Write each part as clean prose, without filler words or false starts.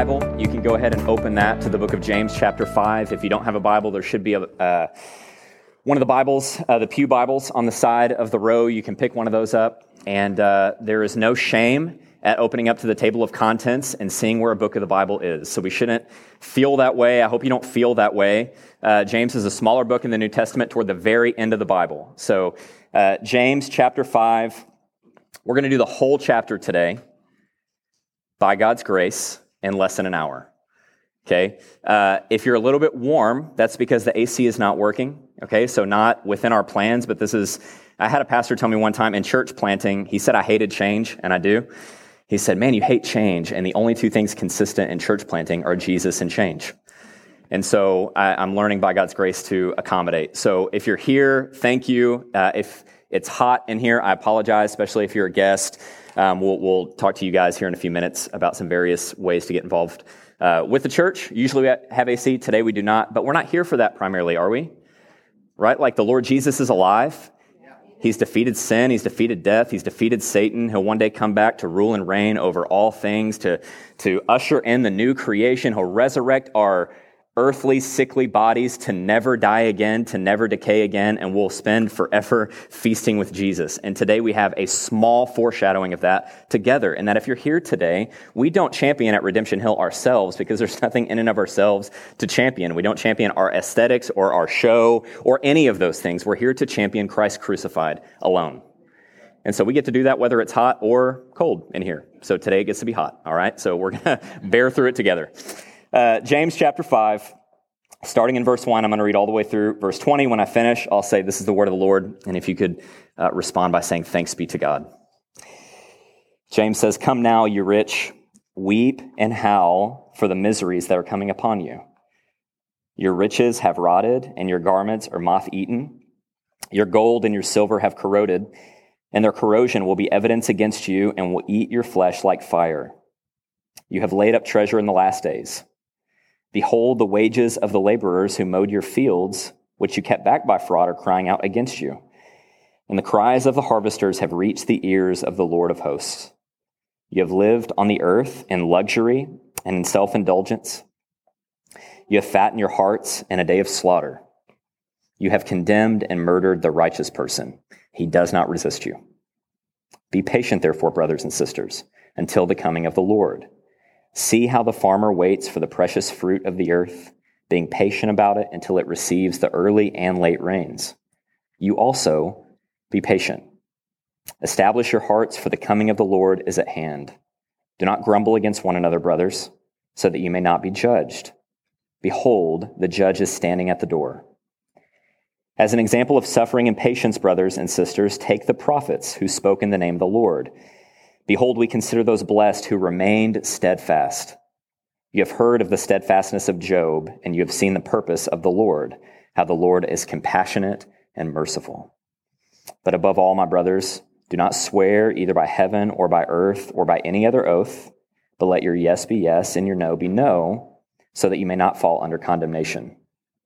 Bible, you can go ahead and open that to the book of James, chapter 5. If you don't have a Bible, there should be one of the Bibles, the Pew Bibles on the side of the row. You can pick one of those up. And there is no shame at opening up to the table of contents and seeing where a book of the Bible is. So we shouldn't feel that way. I hope you don't feel that way. James is a smaller book in the New Testament toward the very end of the Bible. So James, chapter 5, we're going to do the whole chapter today by God's grace in less than an hour. Okay? If you're a little bit warm, that's because the AC is not working. Okay? So not within our plans, but I had a pastor tell me one time in church planting, he said I hated change, and I do. He said, man, you hate change, and the only two things consistent in church planting are Jesus and change. And so I'm learning by God's grace to accommodate. So if you're here, thank you. If it's hot in here, I apologize, especially if you're a guest. We'll talk to you guys here in a few minutes about some various ways to get involved with the church. Usually we have AC. Today we do not, but we're not here for that primarily, are we? Right? Like the Lord Jesus is alive. He's defeated sin. He's defeated death. He's defeated Satan. He'll one day come back to rule and reign over all things, to usher in the new creation. He'll resurrect our earthly, sickly bodies to never die again, to never decay again, and we'll spend forever feasting with Jesus. And today we have a small foreshadowing of that together, and that if you're here today, we don't champion at Redemption Hill ourselves because there's nothing in and of ourselves to champion. We don't champion our aesthetics or our show or any of those things. We're here to champion Christ crucified alone. And so we get to do that whether it's hot or cold in here. So today it gets to be hot, all right? So we're going to bear through it together. James chapter 5, starting in verse 1, I'm going to read all the way through verse 20. When I finish, I'll say, this is the word of the Lord. And if you could respond by saying, thanks be to God. James says, come now, you rich, weep and howl for the miseries that are coming upon you. Your riches have rotted, and your garments are moth-eaten. Your gold and your silver have corroded, and their corrosion will be evidence against you and will eat your flesh like fire. You have laid up treasure in the last days. Behold, the wages of the laborers who mowed your fields, which you kept back by fraud, are crying out against you. And the cries of the harvesters have reached the ears of the Lord of hosts. You have lived on the earth in luxury and in self-indulgence. You have fattened your hearts in a day of slaughter. You have condemned and murdered the righteous person. He does not resist you. Be patient, therefore, brothers and sisters, until the coming of the Lord. See how the farmer waits for the precious fruit of the earth, being patient about it until it receives the early and late rains. You also be patient. Establish your hearts, for the coming of the Lord is at hand. Do not grumble against one another, brothers, so that you may not be judged. Behold, the judge is standing at the door. As an example of suffering and patience, brothers and sisters, take the prophets who spoke in the name of the Lord. Behold, we consider those blessed who remained steadfast. You have heard of the steadfastness of Job, and you have seen the purpose of the Lord, how the Lord is compassionate and merciful. But above all, my brothers, do not swear either by heaven or by earth or by any other oath, but let your yes be yes and your no be no, so that you may not fall under condemnation.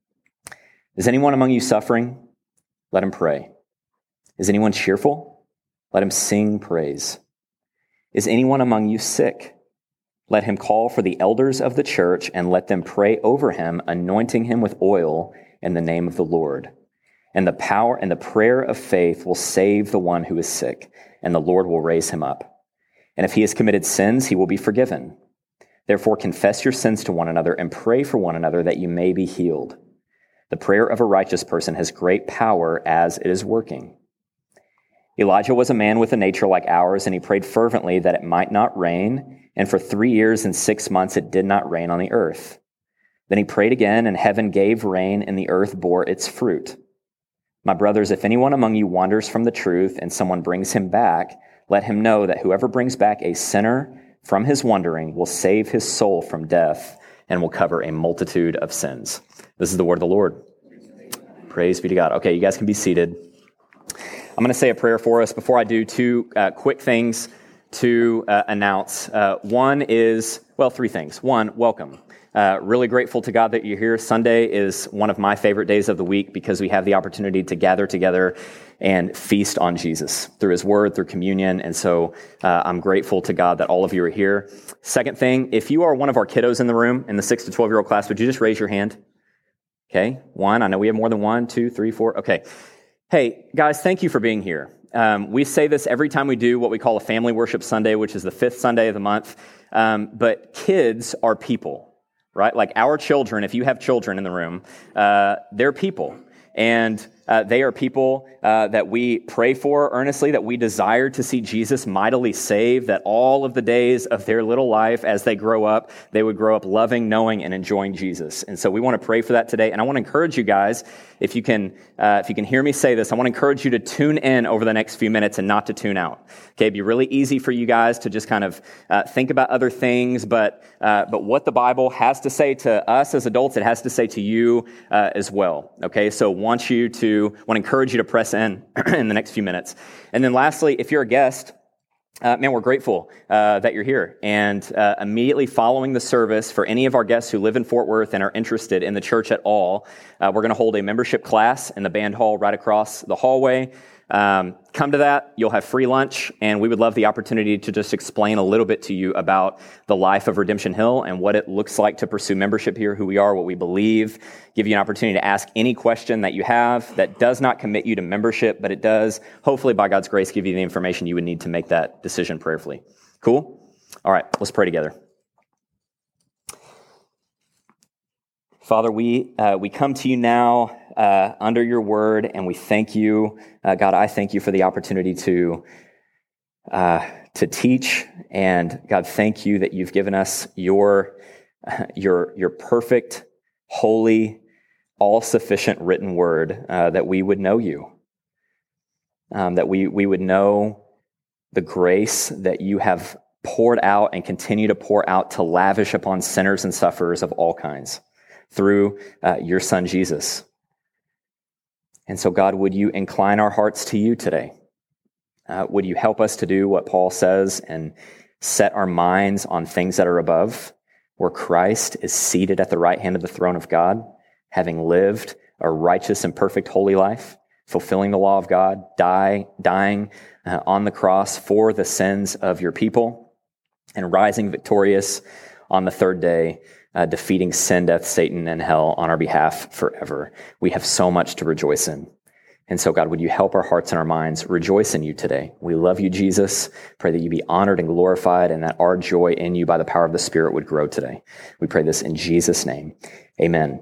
Is anyone among you suffering? Let him pray. Is anyone cheerful? Let him sing praise. Is anyone among you sick? Let him call for the elders of the church and let them pray over him, anointing him with oil in the name of the Lord. And the power and the prayer of faith will save the one who is sick, and the Lord will raise him up. And if he has committed sins, he will be forgiven. Therefore, confess your sins to one another and pray for one another that you may be healed. The prayer of a righteous person has great power as it is working. Elijah was a man with a nature like ours, and he prayed fervently that it might not rain, and for 3 years and 6 months it did not rain on the earth. Then he prayed again, and heaven gave rain, and the earth bore its fruit. My brothers, if anyone among you wanders from the truth, and someone brings him back, let him know that whoever brings back a sinner from his wandering will save his soul from death, and will cover a multitude of sins. This is the word of the Lord. Praise be to God. Okay, you guys can be seated. I'm going to say a prayer for us. Before I do, two quick things to announce. One is, well, three things. One, welcome. Really grateful to God that you're here. Sunday is one of my favorite days of the week because we have the opportunity to gather together and feast on Jesus through his word, through communion. And so I'm grateful to God that all of you are here. Second thing, if you are one of our kiddos in the room in the 6 to 12-year-old class, would you just raise your hand? Okay, one. I know we have more than 1, 2, 3, 4. Okay. Hey, guys, thank you for being here. We say this every time we do what we call a family worship Sunday, which is the 5th Sunday of the month. But kids are people, right? Like our children, if you have children in the room, they're people. And they are people that we pray for earnestly, that we desire to see Jesus mightily save, that all of the days of their little life as they grow up, they would grow up loving, knowing, and enjoying Jesus. And so we want to pray for that today. And I want to encourage you guys, if you can hear me say this, I want to encourage you to tune in over the next few minutes and not to tune out. Okay, it'd be really easy for you guys to just kind of think about other things, but what the Bible has to say to us as adults, it has to say to you as well. Okay, so want to encourage you to press in the next few minutes. And then lastly, if you're a guest, man, we're grateful that you're here. And immediately following the service, for any of our guests who live in Fort Worth and are interested in the church at all, we're going to hold a membership class in the band hall right across the hallway. Come to that. You'll have free lunch, and we would love the opportunity to just explain a little bit to you about the life of Redemption Hill and what it looks like to pursue membership here, who we are, what we believe, give you an opportunity to ask any question that you have that does not commit you to membership, but it does, hopefully by God's grace, give you the information you would need to make that decision prayerfully. Cool? All right, let's pray together. Father, we come to you now under your word, and we thank you. God, I thank you for the opportunity to teach, and God, thank you that you've given us your perfect, holy, all-sufficient written word, that we would know you, that we would know the grace that you have poured out and continue to pour out to lavish upon sinners and sufferers of all kinds through your Son, Jesus. And so, God, would you incline our hearts to you today? Would you help us to do what Paul says and set our minds on things that are above, where Christ is seated at the right hand of the throne of God, having lived a righteous and perfect holy life, fulfilling the law of God, dying on the cross for the sins of your people, and rising victorious on the third day, defeating sin, death, Satan, and hell on our behalf forever. We have so much to rejoice in. And so, God, would you help our hearts and our minds rejoice in you today? We love you, Jesus. Pray that you be honored and glorified, and that our joy in you by the power of the Spirit would grow today. We pray this in Jesus' name. Amen.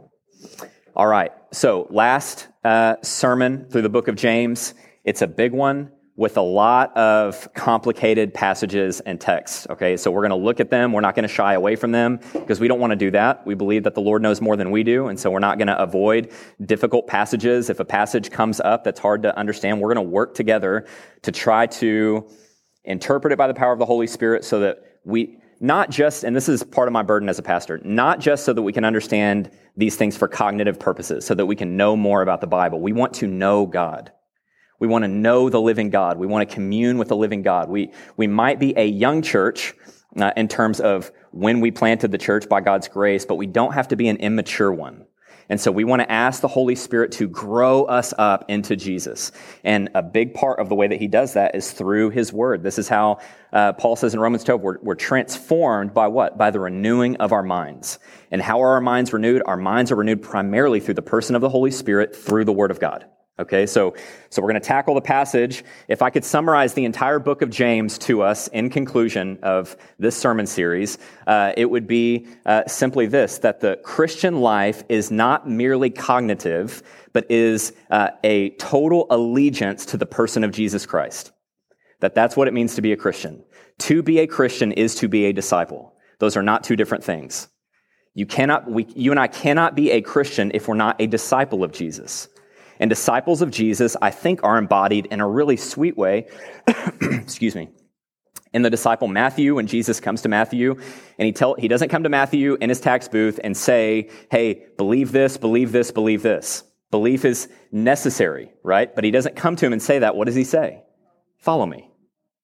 All right. So last sermon through the book of James. It's a big one with a lot of complicated passages and texts, okay? So we're going to look at them. We're not going to shy away from them because we don't want to do that. We believe that the Lord knows more than we do, and so we're not going to avoid difficult passages. If a passage comes up that's hard to understand, we're going to work together to try to interpret it by the power of the Holy Spirit so that we, not just, and this is part of my burden as a pastor, not just so that we can understand these things for cognitive purposes, so that we can know more about the Bible. We want to know God. We want to know the living God. We want to commune with the living God. We might be a young church in terms of when we planted the church by God's grace, but we don't have to be an immature one. And so we want to ask the Holy Spirit to grow us up into Jesus. And a big part of the way that he does that is through his word. This is how Paul says in Romans 12, we're transformed by what? By the renewing of our minds. And how are our minds renewed? Our minds are renewed primarily through the person of the Holy Spirit through the word of God. Okay, so we're going to tackle the passage. If I could summarize the entire book of James to us in conclusion of this sermon series, it would be simply this, that the Christian life is not merely cognitive, but is a total allegiance to the person of Jesus Christ. That's what it means to be a Christian. To be a Christian is to be a disciple. Those are not two different things. You and I cannot be a Christian if we're not a disciple of Jesus. And disciples of Jesus, I think, are embodied in a really sweet way, excuse me, in the disciple Matthew. When Jesus comes to Matthew, and he doesn't come to Matthew in his tax booth and say, hey, believe this, believe this, believe this. Belief is necessary, right? But he doesn't come to him and say that. What does he say? Follow me,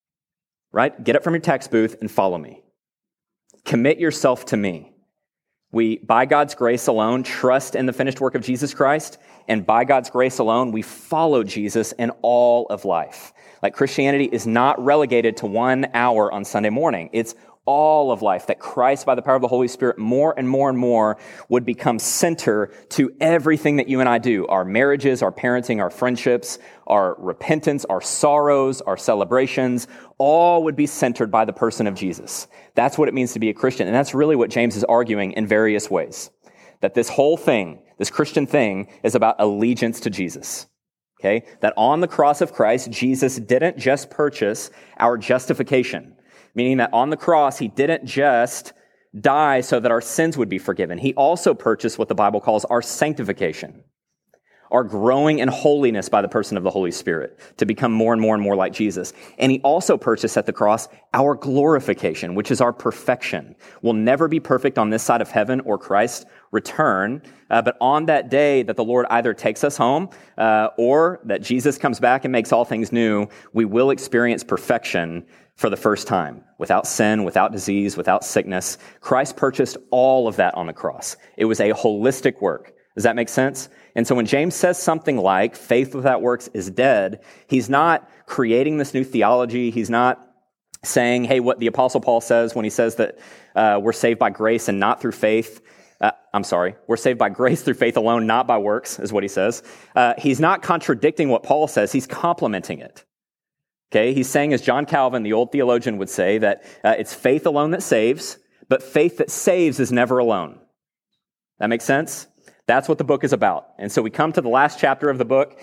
right? Get up from your tax booth and follow me. Commit yourself to me. We, by God's grace alone, trust in the finished work of Jesus Christ, and by God's grace alone, we follow Jesus in all of life. Like Christianity is not relegated to 1 hour on Sunday morning. It's all of life, that Christ, by the power of the Holy Spirit, more and more and more would become center to everything that you and I do. Our marriages, our parenting, our friendships, our repentance, our sorrows, our celebrations, all would be centered by the person of Jesus. That's what it means to be a Christian. And that's really what James is arguing in various ways. That this whole thing, this Christian thing, is about allegiance to Jesus. Okay? That on the cross of Christ, Jesus didn't just purchase our justification. Meaning that on the cross, he didn't just die so that our sins would be forgiven. He also purchased what the Bible calls our sanctification, our growing in holiness by the person of the Holy Spirit to become more and more and more like Jesus. And he also purchased at the cross our glorification, which is our perfection. We'll never be perfect on this side of heaven or Christ's return, but on that day that the Lord either takes us home or that Jesus comes back and makes all things new, we will experience perfection for the first time, without sin, without disease, without sickness. Christ purchased all of that on the cross. It was a holistic work. Does that make sense? And so when James says something like faith without works is dead, he's not creating this new theology. He's not saying, hey, what the Apostle Paul says when he says that we're saved by grace and not through faith. We're saved by grace through faith alone, not by works, is what he says. He's not contradicting what Paul says. He's complementing it. Okay, he's saying, as John Calvin, the old theologian, would say, that it's faith alone that saves, but faith that saves is never alone. That makes sense? That's what the book is about. And so we come to the last chapter of the book,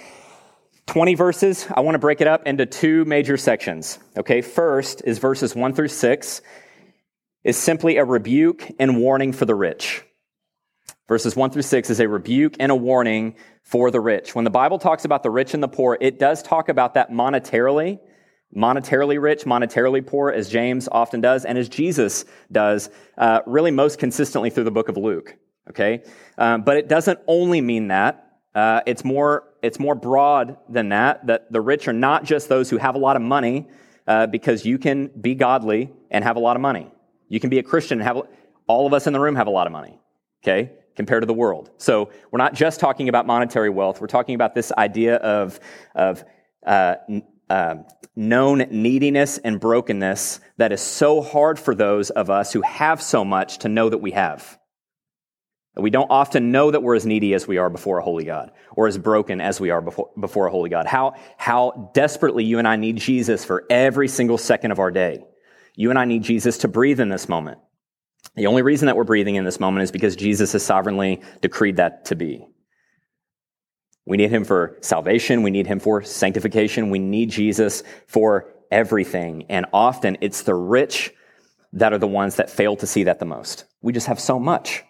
20 verses. I want to break it up into 2 major sections. Okay, first is verses 1 through 6, is simply a rebuke and warning for the rich. Verses 1 through 6 is a rebuke and a warning for the rich. When the Bible talks about the rich and the poor, it does talk about that monetarily rich, monetarily poor, as James often does, and as Jesus does, really most consistently through the book of Luke, okay? But it doesn't only mean that. It's more broad than that the rich are not just those who have a lot of money, because you can be godly and have a lot of money. You can be a Christian and all of us in the room have a lot of money, okay, compared to the world. So we're not just talking about monetary wealth. We're talking about this idea of known neediness and brokenness that is so hard for those of us who have so much to know that we have. We don't often know that we're as needy as we are before a holy God, or as broken as we are before a holy God. How desperately you and I need Jesus for every single second of our day. You and I need Jesus to breathe in this moment. The only reason that we're breathing in this moment is because Jesus has sovereignly decreed that to be. We need him for salvation. We need him for sanctification. We need Jesus for everything. And often it's the rich that are the ones that fail to see that the most. We just have so much.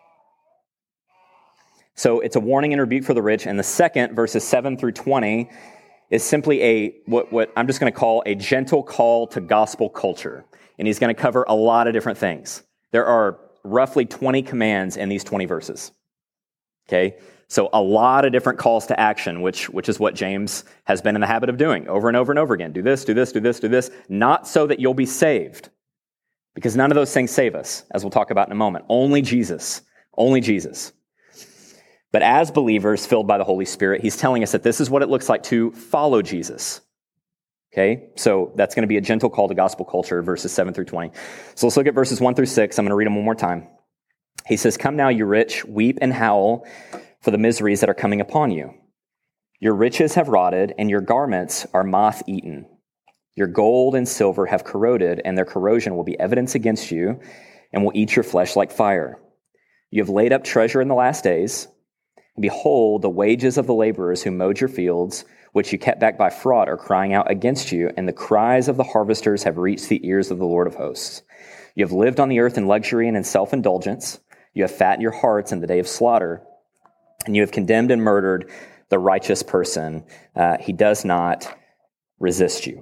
So it's a warning and rebuke for the rich. And the second, verses 7 through 20, is simply what I'm just going to call a gentle call to gospel culture. And he's going to cover a lot of different things. There are roughly 20 commands in these 20 verses. Okay? So a lot of different calls to action, which is what James has been in the habit of doing over and over and over again. Do this, do this, do this, do this. Not so that you'll be saved, because none of those things save us, as we'll talk about in a moment. Only Jesus. Only Jesus. But as believers filled by the Holy Spirit, he's telling us that this is what it looks like to follow Jesus. Okay? So that's going to be a gentle call to gospel culture, verses 7 through 20. So let's look at verses 1 through 6. I'm going to read them one more time. He says, "Come now, you rich, weep and howl for the miseries that are coming upon you. Your riches have rotted, and your garments are moth-eaten. Your gold and silver have corroded, and their corrosion will be evidence against you, and will eat your flesh like fire. You have laid up treasure in the last days. And behold, the wages of the laborers who mowed your fields, which you kept back by fraud, are crying out against you, and the cries of the harvesters have reached the ears of the Lord of hosts. You have lived on the earth in luxury and in self-indulgence. You have fattened your hearts in the day of slaughter, and you have condemned and murdered the righteous person. He does not resist you."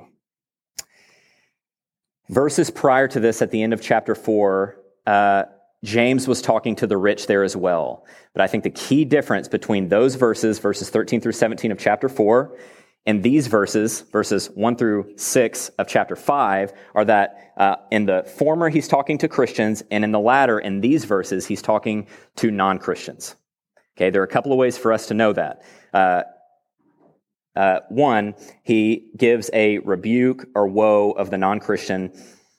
Verses prior to this, at the end of chapter 4, James was talking to the rich there as well. But I think the key difference between those verses 13 through 17 of chapter 4, in these verses 1 through 6 of chapter 5, are that in the former he's talking to Christians, and in the latter, in these verses, he's talking to non-Christians. Okay, there are a couple of ways for us to know that. One, he gives a rebuke or woe of the non-Christian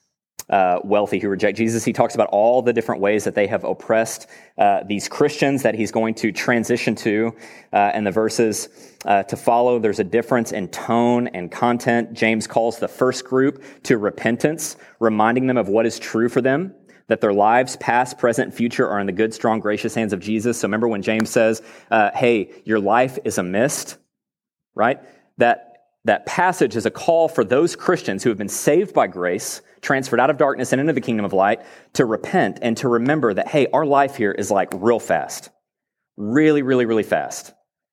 wealthy who reject Jesus. He talks about all the different ways that they have oppressed these Christians that he's going to transition to in the verses to follow. There's a difference in tone and content. James calls the first group to repentance, reminding them of what is true for them, that their lives, past, present, and future, are in the good, strong, gracious hands of Jesus. So remember when James says, hey, your life is a mist, right? That passage is a call for those Christians who have been saved by grace, transferred out of darkness and into the kingdom of light, to repent and to remember that, hey, our life here is like real fast. Really, really, really fast.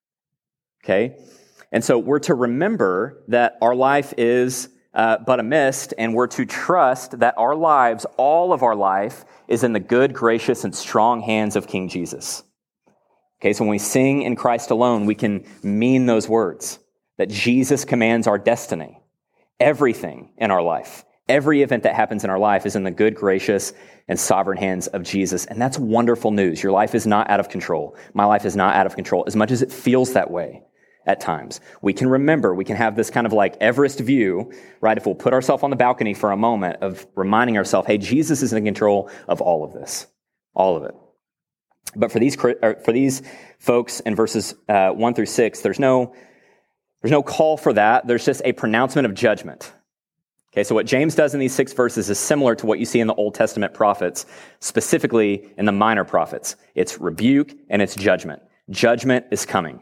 Okay? And so we're to remember that our life is but a mist, and we're to trust that our lives, all of our life, is in the good, gracious, and strong hands of King Jesus. Okay, so when we sing in Christ alone, we can mean those words, that Jesus commands our destiny. Everything in our life, every event that happens in our life is in the good, gracious, and sovereign hands of Jesus. And that's wonderful news. Your life is not out of control. My life is not out of control, as much as it feels that way at times. We can remember, we can have this kind of like Everest view, right? If we'll put ourselves on the balcony for a moment of reminding ourselves, hey, Jesus is in control of all of this, all of it. But for these folks in verses 1 through 6, there's no call for that. There's just a pronouncement of judgment. Okay, so what James does in these 6 verses is similar to what you see in the Old Testament prophets, specifically in the minor prophets. It's rebuke and it's judgment. Judgment is coming.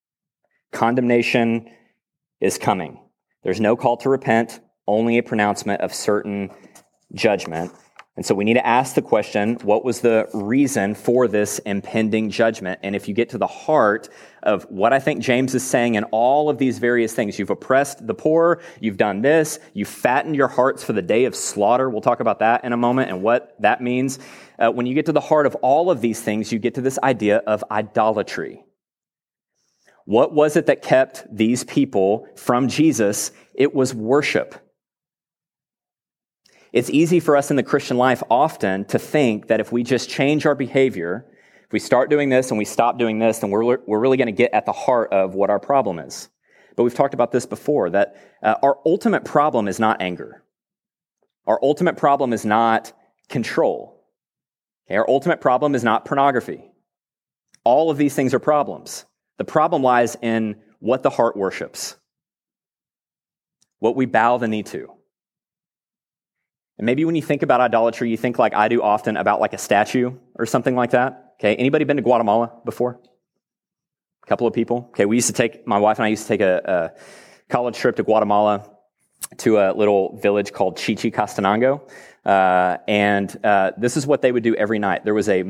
Condemnation is coming. There's no call to repent, only a pronouncement of certain judgment. And so we need to ask the question, what was the reason for this impending judgment? And if you get to the heart of what I think James is saying in all of these various things, you've oppressed the poor, you've done this, you've fattened your hearts for the day of slaughter. We'll talk about that in a moment and what that means. When you get to the heart of all of these things, you get to this idea of idolatry. What was it that kept these people from Jesus? It was worship. It's easy for us in the Christian life often to think that if we just change our behavior, if we start doing this and we stop doing this, then we're really going to get at the heart of what our problem is. But we've talked about this before, that our ultimate problem is not anger. Our ultimate problem is not control. Okay? Our ultimate problem is not pornography. All of these things are problems. The problem lies in what the heart worships, what we bow the knee to. And maybe when you think about idolatry, you think like I do often about like a statue or something like that. Okay, anybody been to Guatemala before? A couple of people. Okay, my wife and I used to take a college trip to Guatemala to a little village called Chichicastenango. And this is what they would do every night. There was a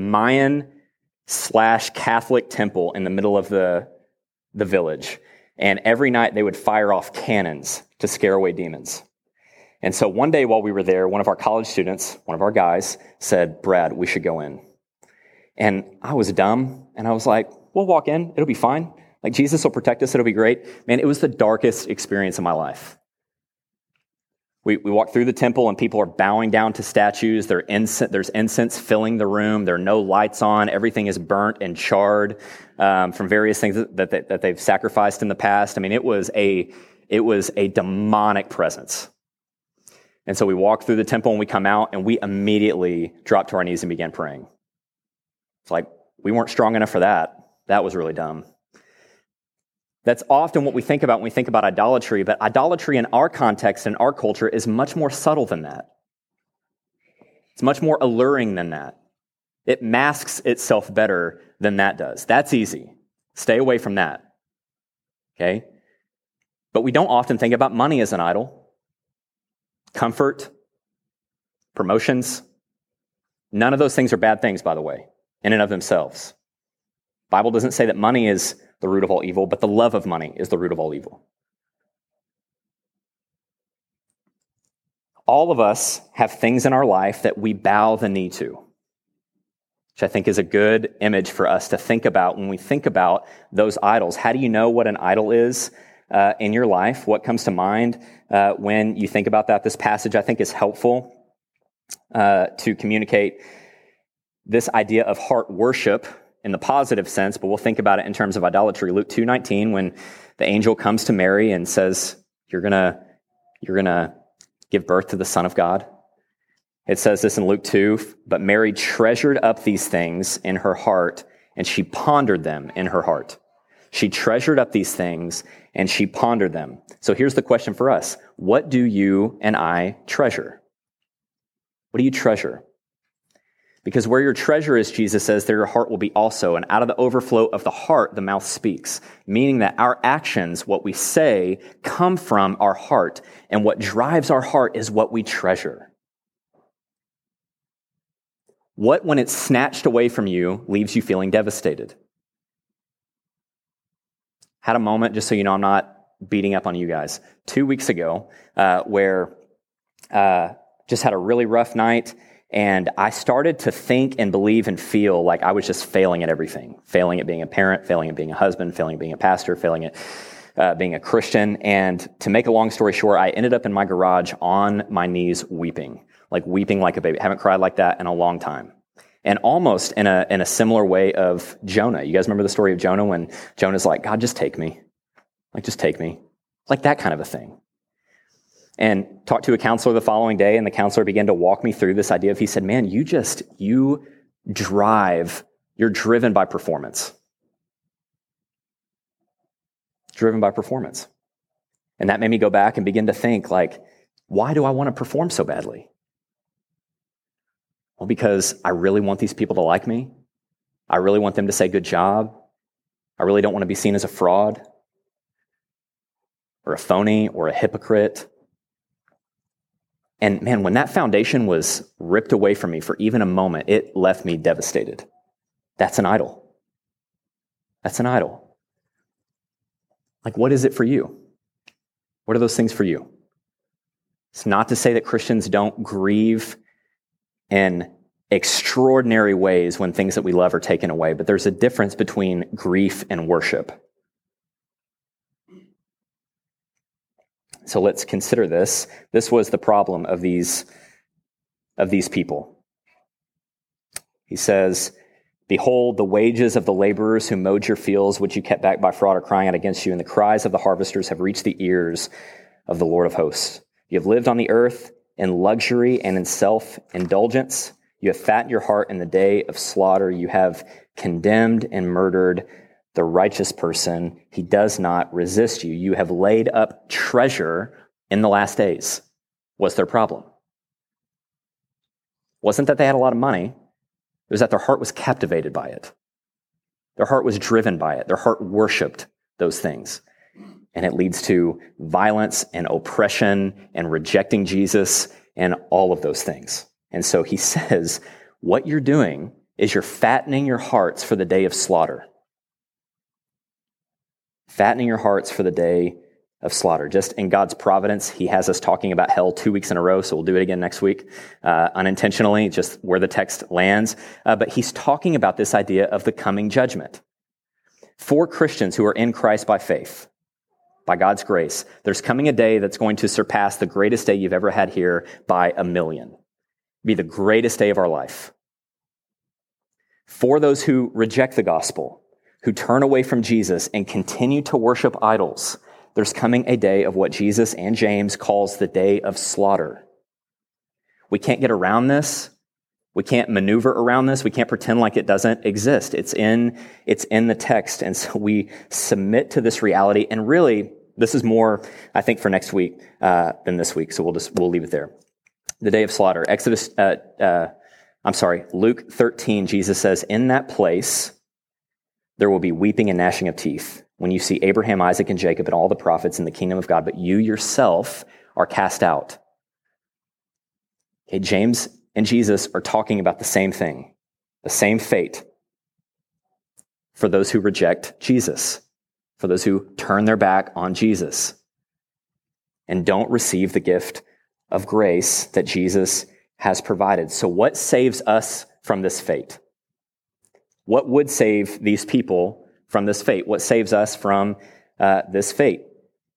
Mayan/Catholic temple in the middle of the village. And every night they would fire off cannons to scare away demons. And so one day while we were there, one of our college students, one of our guys, said, "Brad, we should go in." And I was dumb, and I was like, "We'll walk in. It'll be fine. Like, Jesus will protect us. It'll be great." Man, it was the darkest experience of my life. We walked through the temple, and people are bowing down to statues. There's incense filling the room. There are no lights on. Everything is burnt and charred from various things that they've sacrificed in the past. I mean, it was a demonic presence. And so we walked through the temple and we come out and we immediately dropped to our knees and began praying. It's like, we weren't strong enough for that. That was really dumb. That's often what we think about when we think about idolatry, but idolatry in our context and our culture is much more subtle than that. It's much more alluring than that. It masks itself better than that does. That's easy. Stay away from that. Okay? But we don't often think about money as an idol. Comfort, promotions, none of those things are bad things, by the way, in and of themselves. The Bible doesn't say that money is the root of all evil, but the love of money is the root of all evil. All of us have things in our life that we bow the knee to, which I think is a good image for us to think about when we think about those idols. How do you know what an idol is? in your life? What comes to mind when you think about that? This passage, I think, is helpful to communicate this idea of heart worship in the positive sense, but we'll think about it in terms of idolatry. Luke 2:19, when the angel comes to Mary and says, you're gonna give birth to the Son of God. It says this in Luke 2, but Mary treasured up these things in her heart, and she pondered them in her heart. She treasured up these things, and she pondered them. So here's the question for us. What do you and I treasure? What do you treasure? Because where your treasure is, Jesus says, there your heart will be also. And out of the overflow of the heart, the mouth speaks. Meaning that our actions, what we say, come from our heart. And what drives our heart is what we treasure. What, when it's snatched away from you, leaves you feeling devastated? Had a moment, just so you know, I'm not beating up on you guys, 2 weeks ago, where just had a really rough night. And I started to think and believe and feel like I was just failing at everything. Failing at being a parent, failing at being a husband, failing at being a pastor, failing at being a Christian. And to make a long story short, I ended up in my garage on my knees weeping like a baby. I haven't cried like that in a long time. And almost in a similar way of Jonah. You guys remember the story of Jonah when Jonah's like, God, just take me. Like, just take me. Like that kind of a thing. And talked to a counselor the following day, and the counselor began to walk me through this idea of, he said, man, you're driven by performance. Driven by performance. And that made me go back and begin to think, like, why do I want to perform so badly? Well, because I really want these people to like me. I really want them to say good job. I really don't want to be seen as a fraud or a phony or a hypocrite. And man, when that foundation was ripped away from me for even a moment, it left me devastated. That's an idol. That's an idol. Like, what is it for you? What are those things for you? It's not to say that Christians don't grieve in extraordinary ways when things that we love are taken away, but there's a difference between grief and worship. So let's consider this. This was the problem of these people. He says, behold, the wages of the laborers who mowed your fields, which you kept back by fraud, are crying out against you, and the cries of the harvesters have reached the ears of the Lord of hosts. You have lived on the earth in luxury and in self-indulgence. You have fattened your heart in the day of slaughter. You have condemned and murdered the righteous person. He does not resist you. You have laid up treasure in the last days. What's their problem? Wasn't that they had a lot of money. It was that their heart was captivated by it. Their heart was driven by it. Their heart worshiped those things. And it leads to violence and oppression and rejecting Jesus and all of those things. And so he says, what you're doing is you're fattening your hearts for the day of slaughter. Fattening your hearts for the day of slaughter. Just in God's providence, he has us talking about hell 2 weeks in a row, so we'll do it again next week, unintentionally, just where the text lands. But he's talking about this idea of the coming judgment. For Christians who are in Christ by faith, by God's grace, there's coming a day that's going to surpass the greatest day you've ever had here by 1,000,000. Be the greatest day of our life. For those who reject the gospel, who turn away from Jesus and continue to worship idols, there's coming a day of what Jesus and James calls the day of slaughter. We can't get around this. We can't maneuver around this. We can't pretend like it doesn't exist. It's in the text. And so we submit to this reality. And really, this is more, I think, for next week than this week. So we'll leave it there. The day of slaughter. Luke 13, Jesus says, in that place, there will be weeping and gnashing of teeth when you see Abraham, Isaac, and Jacob and all the prophets in the kingdom of God, but you yourself are cast out. Okay, James and Jesus are talking about the same thing, the same fate for those who reject Jesus, for those who turn their back on Jesus and don't receive the gift of grace that Jesus has provided. So what saves us from this fate? What would save these people from this fate? What saves us from this fate?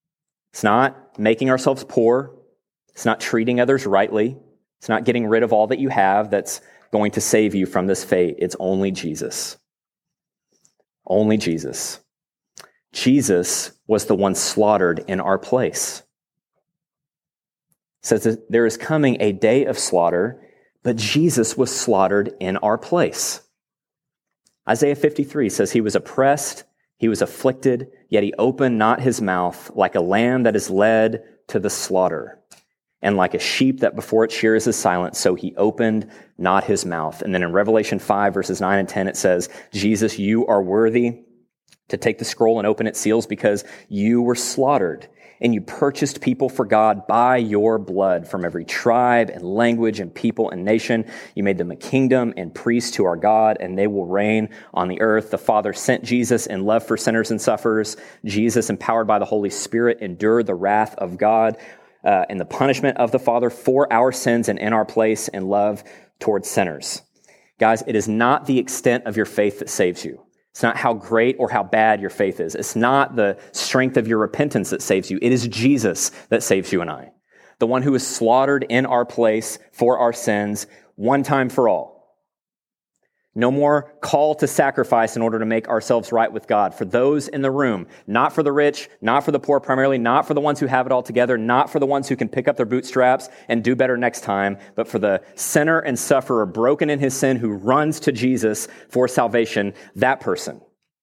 It's not making ourselves poor. It's not treating others rightly. It's not getting rid of all that you have that's going to save you from this fate. It's only Jesus. Only Jesus. Jesus was the one slaughtered in our place. It says that there is coming a day of slaughter, but Jesus was slaughtered in our place. Isaiah 53 says he was oppressed, he was afflicted, yet he opened not his mouth, like a lamb that is led to the slaughter. And like a sheep that before its shears is silent, so he opened not his mouth. And then in Revelation 5, verses 9 and 10, it says, Jesus, you are worthy to take the scroll and open its seals because you were slaughtered and you purchased people for God by your blood from every tribe and language and people and nation. You made them a kingdom and priests to our God, and they will reign on the earth. The Father sent Jesus in love for sinners and sufferers. Jesus, empowered by the Holy Spirit, endured the wrath of God and the punishment of the Father for our sins and in our place in love towards sinners. Guys, it is not the extent of your faith that saves you. It's not how great or how bad your faith is. It's not the strength of your repentance that saves you. It is Jesus that saves you and I. The one who was slaughtered in our place for our sins, one time for all. No more call to sacrifice in order to make ourselves right with God. For those in the room, not for the rich, not for the poor primarily, not for the ones who have it all together, not for the ones who can pick up their bootstraps and do better next time, but for the sinner and sufferer broken in his sin who runs to Jesus for salvation, that person.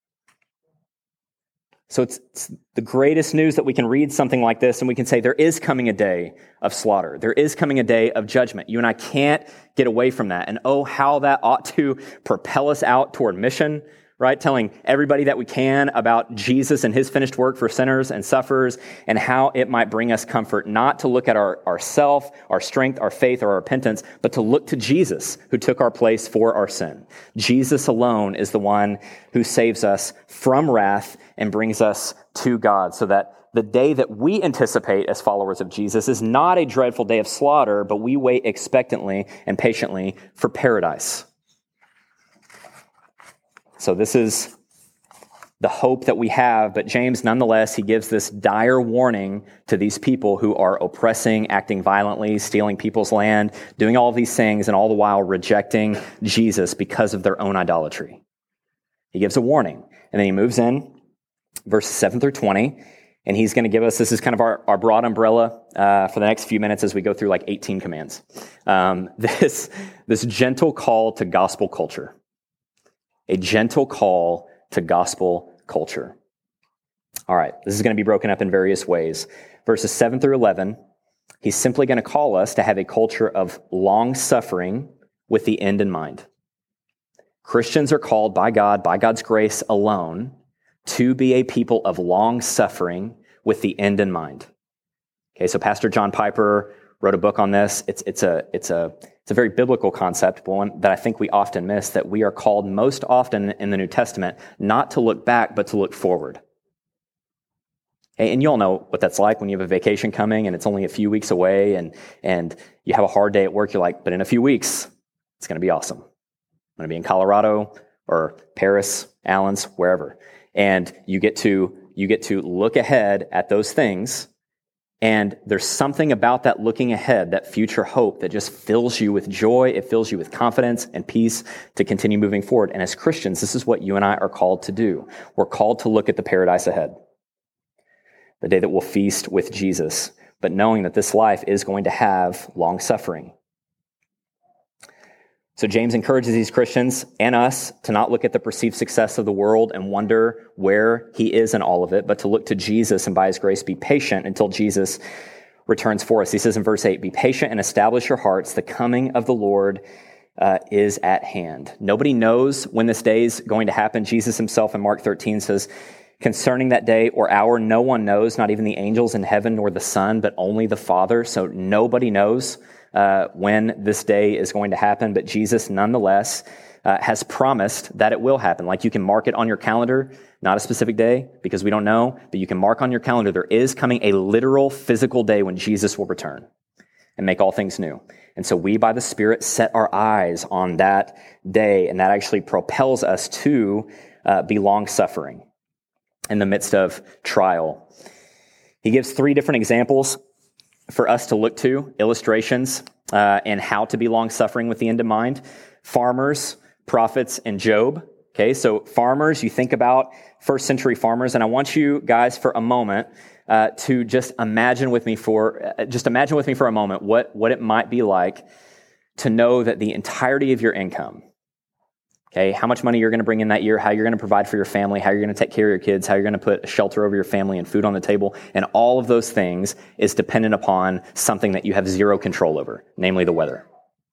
So it's the greatest news that we can read something like this and we can say there is coming a day of slaughter. There is coming a day of judgment. You and I can't get away from that. And oh, how that ought to propel us out toward mission, right? Telling everybody that we can about Jesus and his finished work for sinners and sufferers and how it might bring us comfort, not to look at our self, our strength, our faith, or our repentance, but to look to Jesus who took our place for our sin. Jesus alone is the one who saves us from wrath and brings us to God, so that the day that we anticipate as followers of Jesus is not a dreadful day of slaughter, but we wait expectantly and patiently for paradise. So this is the hope that we have, but James, nonetheless, he gives this dire warning to these people who are oppressing, acting violently, stealing people's land, doing all of these things, and all the while rejecting Jesus because of their own idolatry. He gives a warning, and then he moves in, verses 7 through 20, and he's going to give us, this is kind of our broad umbrella for the next few minutes as we go through like 18 commands. This gentle call to gospel culture. A gentle call to gospel culture. All right, this is going to be broken up in various ways. Verses 7 through 11, he's simply going to call us to have a culture of long-suffering with the end in mind. Christians are called by God, by God's grace alone, to be a people of long-suffering with the end in mind. Okay, so Pastor John Piper wrote a book on this. It's a very biblical concept, but one that I think we often miss, that we are called most often in the New Testament not to look back, but to look forward. And you all know what that's like when you have a vacation coming and it's only a few weeks away and you have a hard day at work. You're like, but in a few weeks, it's going to be awesome. I'm going to be in Colorado or Paris, Allen's, wherever. And you get to look ahead at those things. And there's something about that looking ahead, that future hope, that just fills you with joy. It fills you with confidence and peace to continue moving forward. And as Christians, this is what you and I are called to do. We're called to look at the paradise ahead, the day that we'll feast with Jesus, but knowing that this life is going to have long suffering. So James encourages these Christians and us to not look at the perceived success of the world and wonder where he is in all of it, but to look to Jesus and by his grace be patient until Jesus returns for us. He says in verse 8, be patient and establish your hearts. The coming of the Lord is at hand. Nobody knows when this day is going to happen. Jesus himself in Mark 13 says, concerning that day or hour, no one knows, not even the angels in heaven nor the Son, but only the Father. So nobody knows when this day is going to happen, but Jesus nonetheless has promised that it will happen. Like you can mark it on your calendar, not a specific day because we don't know, but you can mark on your calendar there is coming a literal physical day when Jesus will return and make all things new. And so we, by the Spirit, set our eyes on that day, and that actually propels us to be long-suffering in the midst of trial. He gives 3 different examples for us to look to, illustrations, and how to be long-suffering with the end in mind. Farmers, prophets, and Job. Okay, so farmers, you think about first century farmers, and I want you guys for a moment to just imagine with me for a moment what it might be like to know that the entirety of your income, okay, how much money you're going to bring in that year, how you're going to provide for your family, how you're going to take care of your kids, how you're going to put a shelter over your family and food on the table, and all of those things is dependent upon something that you have zero control over, namely the weather.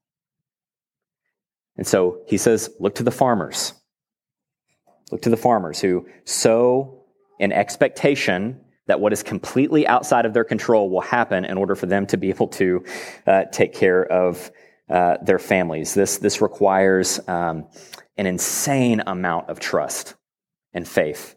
And so he says, look to the farmers. Look to the farmers who sow in expectation that what is completely outside of their control will happen in order for them to be able to take care of their families. This requires an insane amount of trust and faith.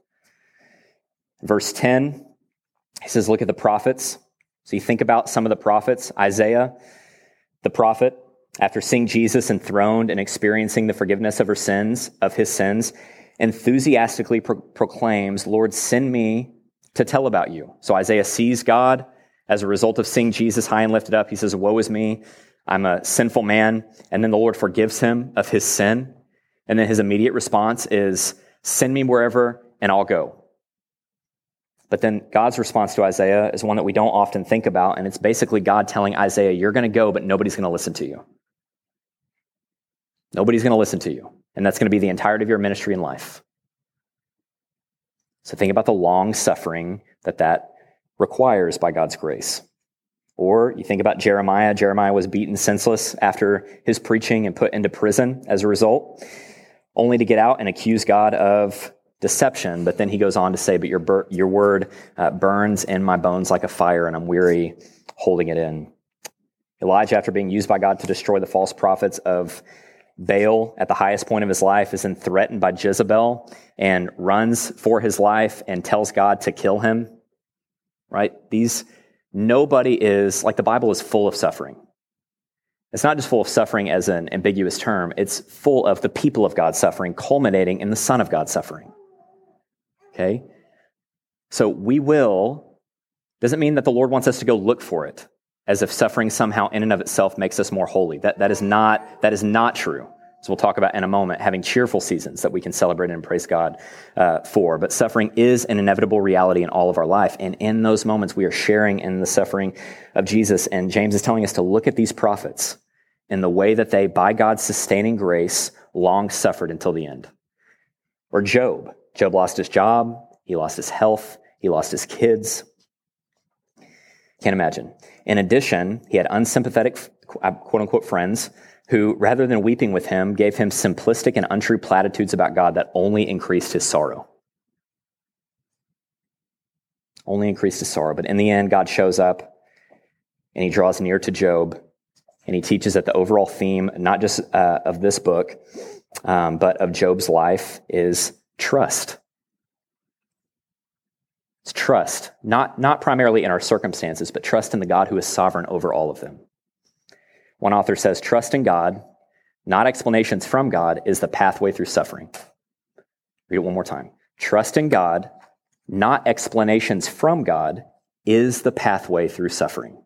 Verse 10, he says, look at the prophets. So you think about some of the prophets. Isaiah, the prophet, after seeing Jesus enthroned and experiencing the forgiveness of his sins, enthusiastically proclaims, Lord, send me to tell about you. So Isaiah sees God as a result of seeing Jesus high and lifted up. He says, woe is me, I'm a sinful man. And then the Lord forgives him of his sin. And then his immediate response is, send me wherever and I'll go. But then God's response to Isaiah is one that we don't often think about. And it's basically God telling Isaiah, you're going to go, but nobody's going to listen to you. Nobody's going to listen to you. And that's going to be the entirety of your ministry and life. So think about the long suffering that requires by God's grace. Or you think about Jeremiah. Jeremiah was beaten senseless after his preaching and put into prison as a result, only to get out and accuse God of deception. But then he goes on to say, but your word burns in my bones like a fire, and I'm weary holding it in. Elijah, after being used by God to destroy the false prophets of Baal at the highest point of his life, is then threatened by Jezebel and runs for his life and tells God to kill him. Right? Nobody is, like the Bible is full of suffering. It's not just full of suffering as an ambiguous term. It's full of the people of God suffering, culminating in the Son of God suffering. Okay? So doesn't mean that the Lord wants us to go look for it, as if suffering somehow in and of itself makes us more holy. That is not true. So we'll talk about in a moment, having cheerful seasons that we can celebrate and praise God for. But suffering is an inevitable reality in all of our life. And in those moments, we are sharing in the suffering of Jesus. And James is telling us to look at these prophets in the way that they, by God's sustaining grace, long suffered until the end. Or Job. Job lost his job. He lost his health. He lost his kids. Can't imagine. In addition, he had unsympathetic, quote-unquote, friends who, rather than weeping with him, gave him simplistic and untrue platitudes about God that only increased his sorrow. Only increased his sorrow. But in the end, God shows up, and he draws near to Job, and he teaches that the overall theme, not just of this book, but of Job's life, is trust. It's trust, not primarily in our circumstances, but trust in the God who is sovereign over all of them. One author says, trust in God, not explanations from God, is the pathway through suffering. Read it one more time. Trust in God, not explanations from God, is the pathway through suffering.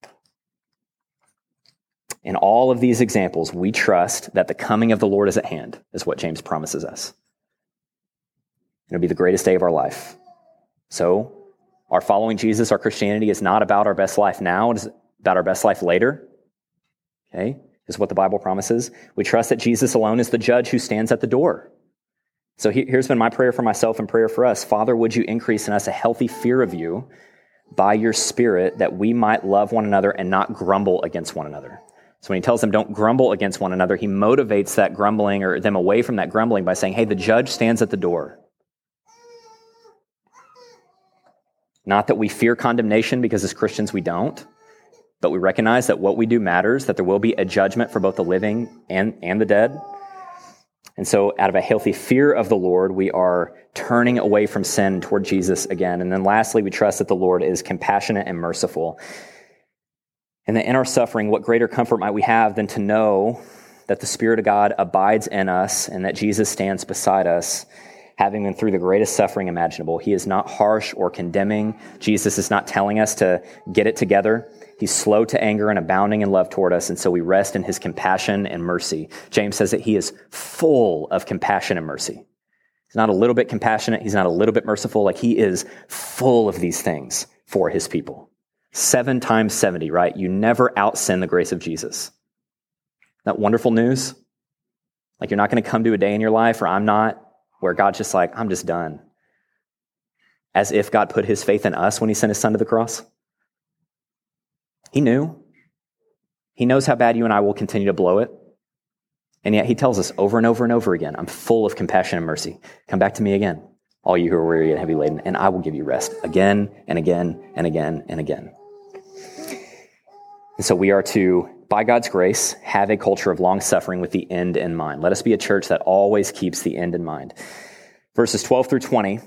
In all of these examples, we trust that the coming of the Lord is at hand, is what James promises us. It'll be the greatest day of our life. So, our following Jesus, our Christianity, is not about our best life now, it is about our best life later. Okay, is what the Bible promises. We trust that Jesus alone is the judge who stands at the door. So here's been my prayer for myself and prayer for us. Father, would you increase in us a healthy fear of you by your Spirit, that we might love one another and not grumble against one another. So when he tells them don't grumble against one another, he motivates that grumbling or them away from that grumbling by saying, hey, the judge stands at the door. Not that we fear condemnation, because as Christians we don't, but we recognize that what we do matters, that there will be a judgment for both the living and the dead. And so out of a healthy fear of the Lord, we are turning away from sin toward Jesus again. And then lastly, we trust that the Lord is compassionate and merciful. And that in our suffering, what greater comfort might we have than to know that the Spirit of God abides in us and that Jesus stands beside us, having been through the greatest suffering imaginable. He is not harsh or condemning. Jesus is not telling us to get it together. He's slow to anger and abounding in love toward us, and so we rest in his compassion and mercy. James says that he is full of compassion and mercy. He's not a little bit compassionate. He's not a little bit merciful. Like, he is full of these things for his people. 7 times 70, right? You never out-sin the grace of Jesus. Isn't that wonderful news? Like, you're not going to come to a day in your life, or I'm not, where God's just like, I'm just done. As if God put his faith in us when he sent his son to the cross. He knew. He knows how bad you and I will continue to blow it. And yet he tells us over and over and over again, I'm full of compassion and mercy. Come back to me again, all you who are weary and heavy laden, and I will give you rest again and again and again and again. And so we are to, by God's grace, have a culture of long suffering with the end in mind. Let us be a church that always keeps the end in mind. Verses 12 through 20,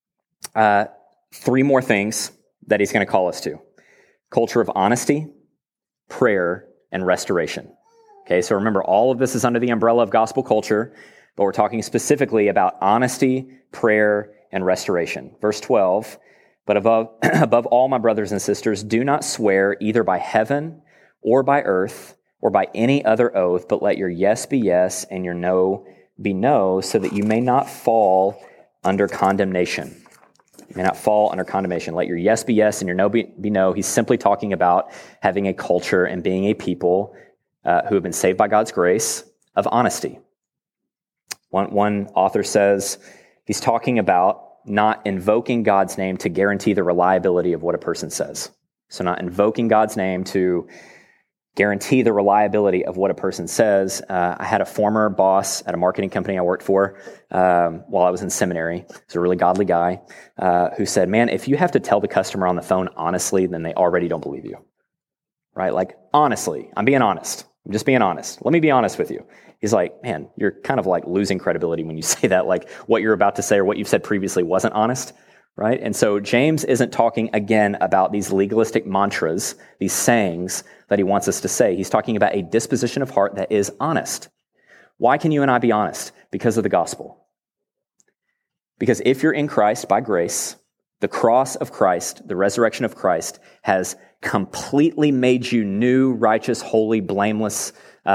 3 more things that he's going to call us to. Culture of honesty, prayer, and restoration. Okay, so remember, all of this is under the umbrella of gospel culture, but we're talking specifically about honesty, prayer, and restoration. Verse 12, but above all, my brothers and sisters, do not swear either by heaven or by earth or by any other oath, but let your yes be yes and your no be no, so that you may not fall under condemnation. You may not fall under condemnation. Let your yes be yes and your no be no. He's simply talking about having a culture and being a people who have been saved by God's grace of honesty. One author says he's talking about not invoking God's name to guarantee the reliability of what a person says. So not invoking God's name to guarantee the reliability of what a person says. I had a former boss at a marketing company I worked for while I was in seminary. He's a really godly guy who said, man, if you have to tell the customer on the phone honestly, then they already don't believe you. Right? Like, honestly, I'm being honest. I'm just being honest. Let me be honest with you. He's like, man, you're kind of like losing credibility when you say that, like what you're about to say or what you've said previously wasn't honest, right? And so James isn't talking again about these legalistic mantras, these sayings that he wants us to say. He's talking about a disposition of heart that is honest. Why can you and I be honest? Because of the gospel. Because if you're in Christ by grace, the cross of Christ, the resurrection of Christ has completely made you new, righteous, holy, blameless,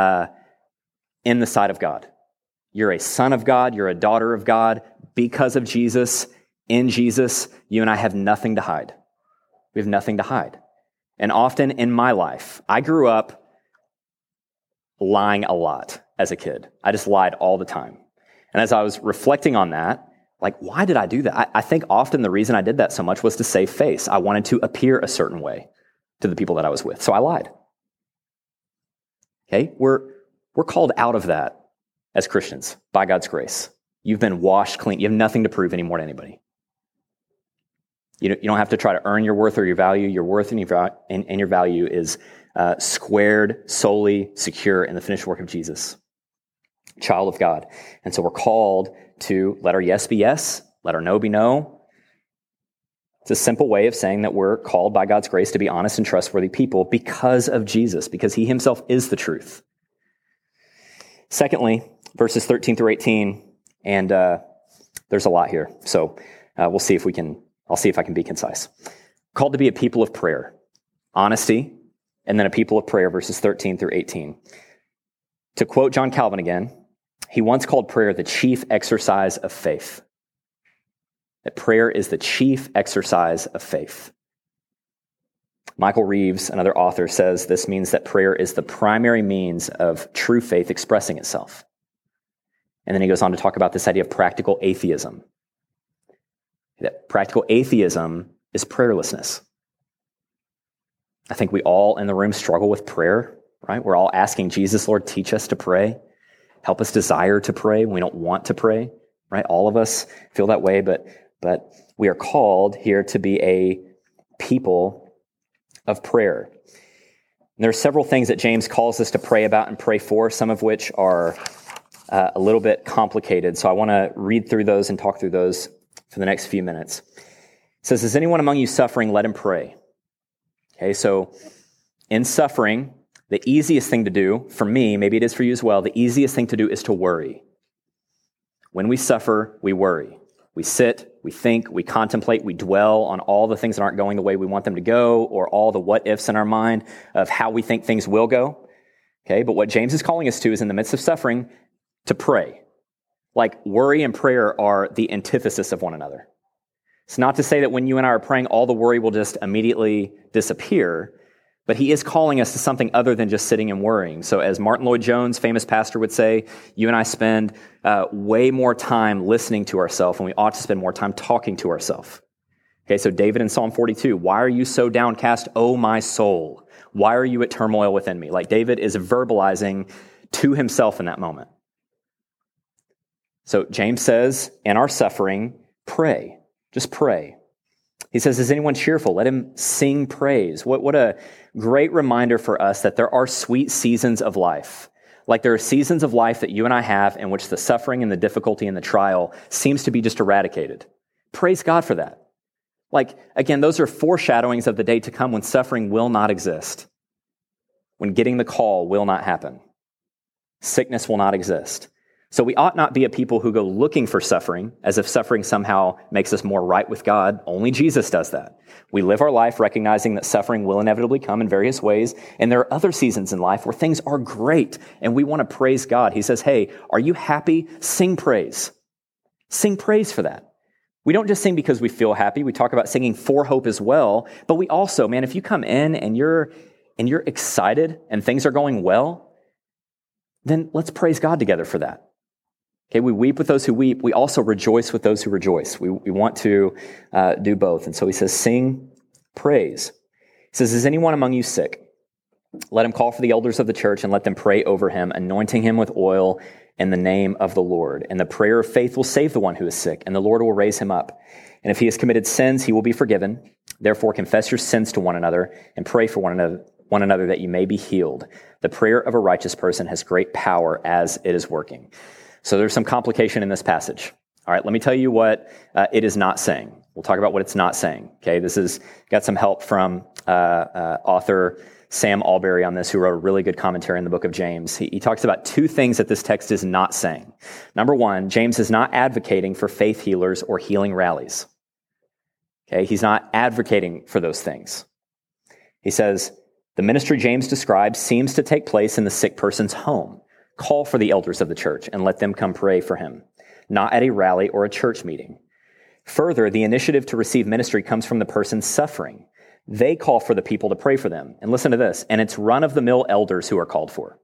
in the sight of God. You're a son of God. You're a daughter of God. Because of Jesus, in Jesus, you and I have nothing to hide. We have nothing to hide. And often in my life, I grew up lying a lot as a kid. I just lied all the time. And as I was reflecting on that, like, why did I do that? I think often the reason I did that so much was to save face. I wanted to appear a certain way to the people that I was with. So I lied. Okay? We're called out of that as Christians by God's grace. You've been washed clean. You have nothing to prove anymore to anybody. You don't have to try to earn your worth or your value. Your worth and your value is squared, solely secure in the finished work of Jesus. Child of God. And so we're called to let our yes be yes, let our no be no. It's a simple way of saying that we're called by God's grace to be honest and trustworthy people because of Jesus, because he himself is the truth. Secondly, verses 13 through 18, and there's a lot here, so I'll see if I can be concise. Called to be a people of prayer, honesty, and then a people of prayer, verses 13 through 18. To quote John Calvin again, he once called prayer the chief exercise of faith. That prayer is the chief exercise of faith. Michael Reeves, another author, says this means that prayer is the primary means of true faith expressing itself. And then he goes on to talk about this idea of practical atheism. That practical atheism is prayerlessness. I think we all in the room struggle with prayer, right? We're all asking Jesus, Lord, teach us to pray. Help us desire to pray when we don't want to pray, right? All of us feel that way, but we are called here to be a people of prayer. And there are several things that James calls us to pray about and pray for, some of which are a little bit complicated. So I want to read through those and talk through those for the next few minutes. It says, is anyone among you suffering? Let him pray. Okay, so in suffering, the easiest thing to do, for me, maybe it is for you as well, the easiest thing to do is to worry. When we suffer, we worry. We sit, we think, we contemplate, we dwell on all the things that aren't going the way we want them to go, or all the what ifs in our mind of how we think things will go. Okay, but what James is calling us to is in the midst of suffering to pray. Like worry and prayer are the antithesis of one another. It's not to say that when you and I are praying, all the worry will just immediately disappear, but he is calling us to something other than just sitting and worrying. So as Martin Lloyd-Jones, famous pastor, would say, you and I spend way more time listening to ourselves, and we ought to spend more time talking to ourselves. Okay, so David in Psalm 42, why are you so downcast, O my soul? Why are you at turmoil within me? Like David is verbalizing to himself in that moment. So James says, in our suffering, pray. Just pray. He says, is anyone cheerful? Let him sing praise. What a great reminder for us that there are sweet seasons of life. Like there are seasons of life that you and I have in which the suffering and the difficulty and the trial seems to be just eradicated. Praise God for that. Like, again, those are foreshadowings of the day to come when suffering will not exist, when getting the call will not happen, sickness will not exist. So we ought not be a people who go looking for suffering as if suffering somehow makes us more right with God. Only Jesus does that. We live our life recognizing that suffering will inevitably come in various ways, and there are other seasons in life where things are great, and we want to praise God. He says, hey, are you happy? Sing praise. Sing praise for that. We don't just sing because we feel happy. We talk about singing for hope as well, but we also, man, if you come in and you're excited and things are going well, then let's praise God together for that. Okay, we weep with those who weep. We also rejoice with those who rejoice. We want to do both. And so he says, sing praise. He says, is anyone among you sick? Let him call for the elders of the church and let them pray over him, anointing him with oil in the name of the Lord. And the prayer of faith will save the one who is sick, and the Lord will raise him up. And if he has committed sins, he will be forgiven. Therefore, confess your sins to one another and pray for one another that you may be healed. The prayer of a righteous person has great power as it is working. So there's some complication in this passage. All right, let me tell you what it is not saying. We'll talk about what it's not saying. Okay, this is got some help from author Sam Alberry on this, who wrote a really good commentary in the book of James. He talks about two things that this text is not saying. Number one, James is not advocating for faith healers or healing rallies. Okay, he's not advocating for those things. He says, the ministry James describes seems to take place in the sick person's home. Call for the elders of the church and let them come pray for him, not at a rally or a church meeting. Further, the initiative to receive ministry comes from the person suffering. They call for the people to pray for them. And listen to this, and it's run-of-the-mill elders who are called for,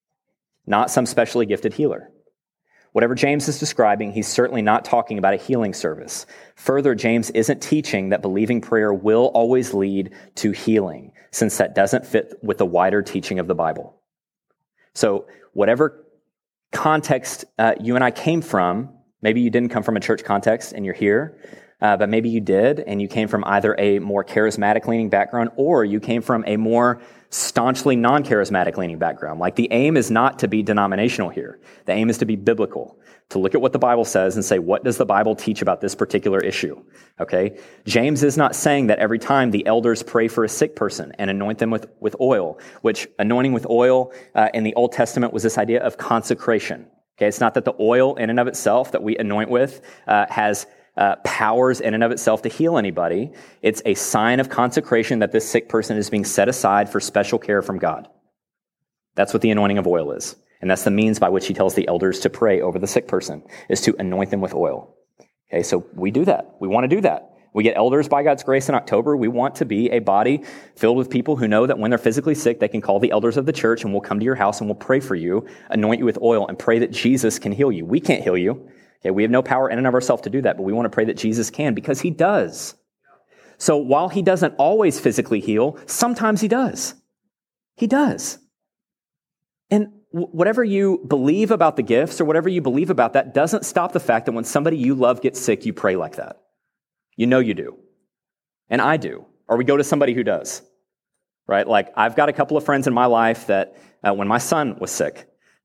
not some specially gifted healer. Whatever James is describing, he's certainly not talking about a healing service. Further, James isn't teaching that believing prayer will always lead to healing, since that doesn't fit with the wider teaching of the Bible. So whatever context you and I came from, maybe you didn't come from a church context and you're here, but maybe you did, and you came from either a more charismatic leaning background or you came from a more staunchly non-charismatic leaning background. Like the aim is not to be denominational here. The aim is to be biblical, to look at what the Bible says and say, what does the Bible teach about this particular issue? Okay? James is not saying that every time the elders pray for a sick person and anoint them with oil, which anointing with oil in the Old Testament was this idea of consecration. Okay? It's not that the oil in and of itself that we anoint with has powers in and of itself to heal anybody. It's a sign of consecration that this sick person is being set aside for special care from God. That's what the anointing of oil is. And that's the means by which he tells the elders to pray over the sick person, is to anoint them with oil. Okay, so we do that. We want to do that. We get elders by God's grace in October. We want to be a body filled with people who know that when they're physically sick, they can call the elders of the church and we'll come to your house and we'll pray for you, anoint you with oil, and pray that Jesus can heal you. We can't heal you. Okay, we have no power in and of ourselves to do that, but we want to pray that Jesus can, because he does. So while he doesn't always physically heal, sometimes he does. He does. And whatever you believe about the gifts or whatever you believe about that doesn't stop the fact that when somebody you love gets sick, you pray like that. You know you do. And I do. Or we go to somebody who does. Right? Like I've got a couple of friends in my life that when my son was sick,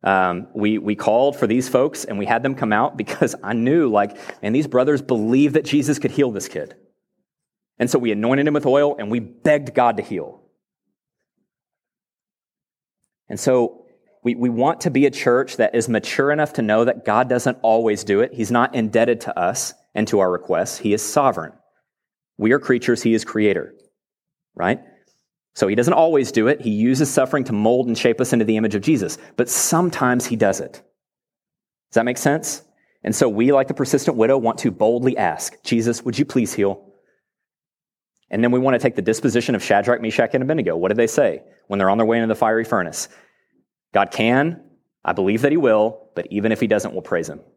we called for these folks and we had them come out because I knew and these brothers believed that Jesus could heal this kid. And so we anointed him with oil and we begged God to heal. And so we want to be a church that is mature enough to know that God doesn't always do it. He's not indebted to us and to our requests. He is sovereign. We are creatures. He is creator, right? So he doesn't always do it. He uses suffering to mold and shape us into the image of Jesus, but sometimes he does it. Does that make sense? And so we, like the persistent widow, want to boldly ask, Jesus, would you please heal? And then we want to take the disposition of Shadrach, Meshach, and Abednego. What did they say when they're on their way into the fiery furnace? God can, I believe that he will, but even if he doesn't, we'll praise him.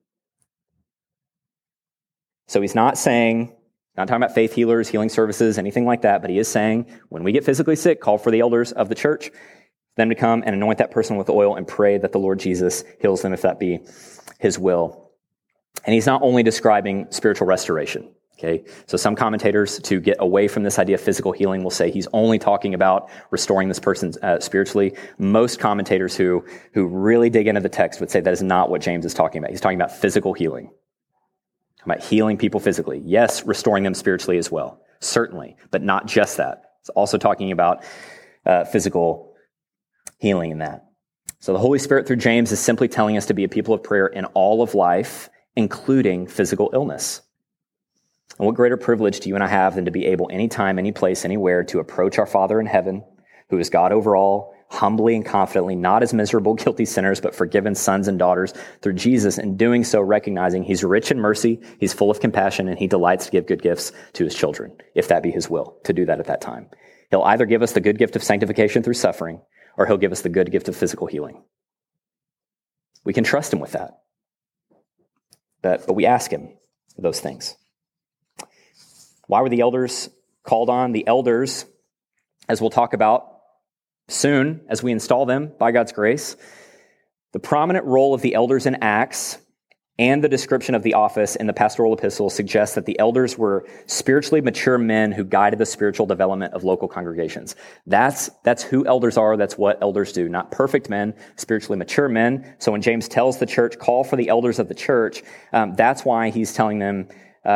So he's not saying, not talking about faith healers, healing services, anything like that, but he is saying, when we get physically sick, call for the elders of the church, them to come and anoint that person with oil and pray that the Lord Jesus heals them if that be his will. And he's not only describing spiritual restoration. Okay, so some commentators, to get away from this idea of physical healing, will say he's only talking about restoring this person spiritually. Most commentators who really dig into the text would say that is not what James is talking about. He's talking about physical healing, about healing people physically. Yes, restoring them spiritually as well, certainly, but not just that. It's also talking about physical healing in that. So the Holy Spirit through James is simply telling us to be a people of prayer in all of life, including physical illness. And what greater privilege do you and I have than to be able anytime, any place, anywhere to approach our Father in heaven, who is God over all, humbly and confidently, not as miserable, guilty sinners, but forgiven sons and daughters through Jesus, and doing so recognizing he's rich in mercy, he's full of compassion, and he delights to give good gifts to his children, if that be his will, to do that at that time. He'll either give us the good gift of sanctification through suffering, or he'll give us the good gift of physical healing. We can trust him with that. But we ask him for those things. Why were the elders called on? The elders, as we'll talk about soon as we install them by God's grace, the prominent role of the elders in Acts and the description of the office in the pastoral epistle suggests that the elders were spiritually mature men who guided the spiritual development of local congregations. That's who elders are. That's what elders do. Not perfect men, spiritually mature men. So when James tells the church, call for the elders of the church, that's why he's telling them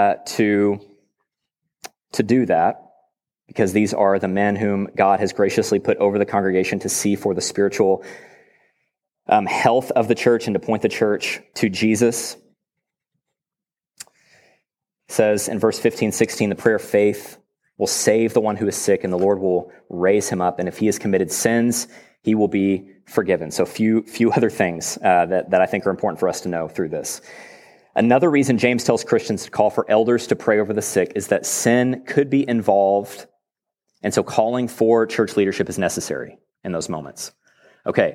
to do that, because these are the men whom God has graciously put over the congregation to see for the spiritual health of the church and to point the church to Jesus. It says in verse 15, 16, the prayer of faith will save the one who is sick, and the Lord will raise him up. And if he has committed sins, he will be forgiven. So few other things that I think are important for us to know through this. Another reason James tells Christians to call for elders to pray over the sick is that sin could be involved, and so calling for church leadership is necessary in those moments. Okay,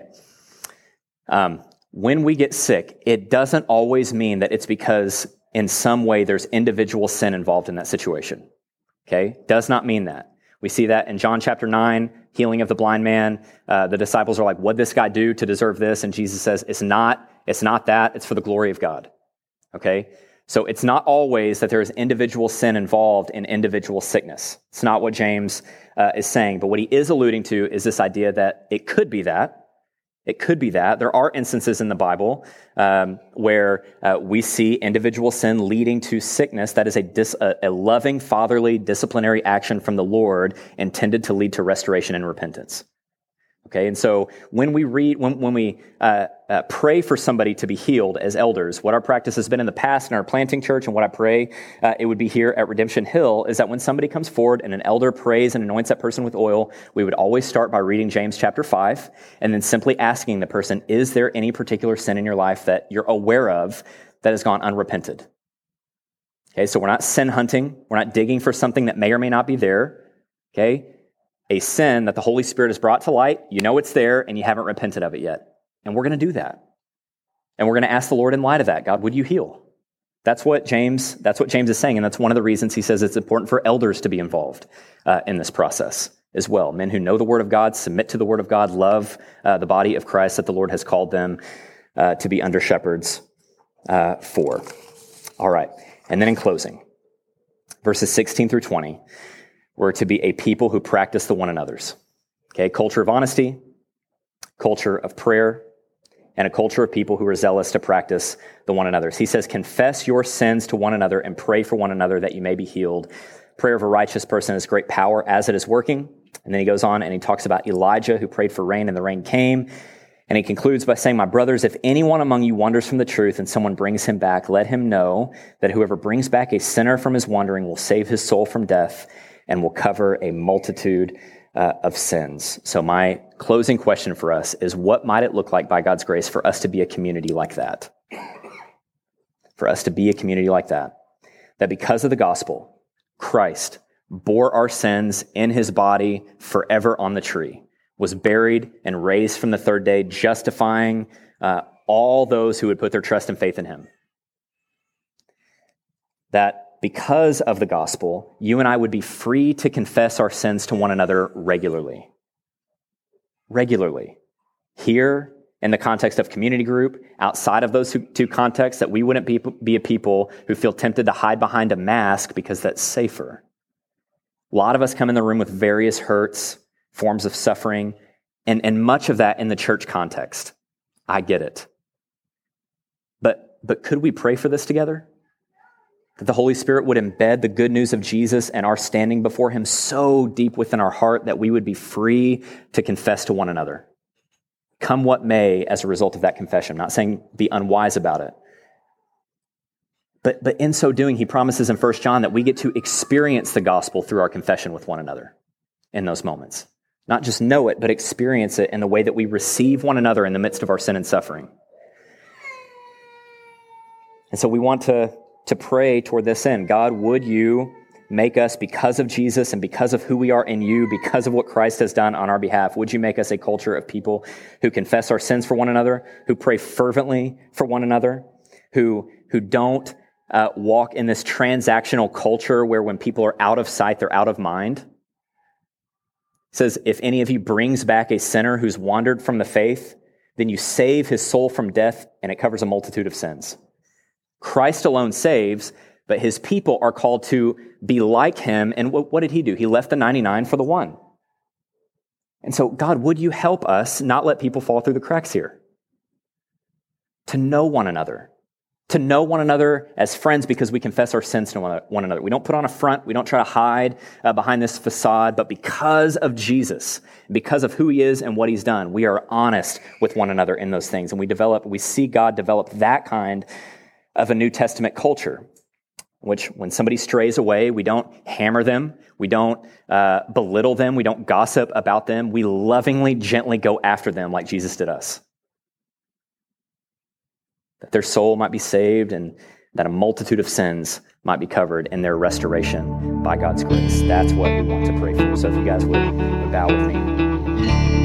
when we get sick, it doesn't always mean that it's because in some way there's individual sin involved in that situation. Okay, does not mean that. We see that in John chapter 9, healing of the blind man. The disciples are like, what'd this guy do to deserve this? And Jesus says, it's not that, it's for the glory of God. Okay, so it's not always that there is individual sin involved in individual sickness. It's not what James is saying, but what he is alluding to is this idea that it could be that. It could be that. There are instances in the Bible where we see individual sin leading to sickness. That is a loving, fatherly, disciplinary action from the Lord intended to lead to restoration and repentance. Okay, and so when we pray for somebody to be healed as elders, what our practice has been in the past in our planting church, and what I pray it would be here at Redemption Hill, is that when somebody comes forward and an elder prays and anoints that person with oil, we would always start by reading James chapter 5, and then simply asking the person, is there any particular sin in your life that you're aware of that has gone unrepented? Okay, so we're not sin hunting. We're not digging for something that may or may not be there. Okay, a sin that the Holy Spirit has brought to light, you know it's there, and you haven't repented of it yet. And we're going to do that. And we're going to ask the Lord in light of that, God, would you heal? That's what James is saying, and that's one of the reasons he says it's important for elders to be involved in this process as well. Men who know the Word of God, submit to the Word of God, love the body of Christ that the Lord has called them to be under shepherds for. All right, and then in closing, verses 16 through 20, we're to be a people who practice the one another's. Okay, culture of honesty, culture of prayer, and a culture of people who are zealous to practice the one another's. He says, confess your sins to one another and pray for one another that you may be healed. Prayer of a righteous person has great power as it is working. And then he goes on and he talks about Elijah who prayed for rain and the rain came. And he concludes by saying, my brothers, if anyone among you wanders from the truth and someone brings him back, let him know that whoever brings back a sinner from his wandering will save his soul from death and will cover a multitude of sins. So my closing question for us is, what might it look like by God's grace for us to be a community like that? For us to be a community like that. That because of the gospel, Christ bore our sins in his body forever on the tree, was buried and raised from the third day, justifying all those who would put their trust and faith in him. That because of the gospel, you and I would be free to confess our sins to one another regularly. Regularly. Here, in the context of community group, outside of those two contexts, that we wouldn't be a people who feel tempted to hide behind a mask because that's safer. A lot of us come in the room with various hurts, forms of suffering, and much of that in the church context. I get it. But could we pray for this together? That the Holy Spirit would embed the good news of Jesus and our standing before him so deep within our heart that we would be free to confess to one another. Come what may as a result of that confession. I'm not saying be unwise about it. But in so doing, he promises in 1 John that we get to experience the gospel through our confession with one another in those moments. Not just know it, but experience it in the way that we receive one another in the midst of our sin and suffering. And so we want to pray toward this end. God, would you make us, because of Jesus and because of who we are in you, because of what Christ has done on our behalf, would you make us a culture of people who confess our sins for one another, who pray fervently for one another, who don't walk in this transactional culture where when people are out of sight, they're out of mind. It says, if any of you brings back a sinner who's wandered from the faith, then you save his soul from death, and it covers a multitude of sins. Christ alone saves, but his people are called to be like him. And what did he do? He left the 99 for the one. And so, God, would you help us not let people fall through the cracks here? To know one another. To know one another as friends because we confess our sins to one another. We don't put on a front. We don't try to hide behind this facade. But because of Jesus, because of who he is and what he's done, we are honest with one another in those things. And we see God develop that kind of a New Testament culture, which when somebody strays away, we don't hammer them. We don't belittle them. We don't gossip about them. We lovingly, gently go after them like Jesus did us. That their soul might be saved and that a multitude of sins might be covered in their restoration by God's grace. That's what we want to pray for. So if you guys would bow with me.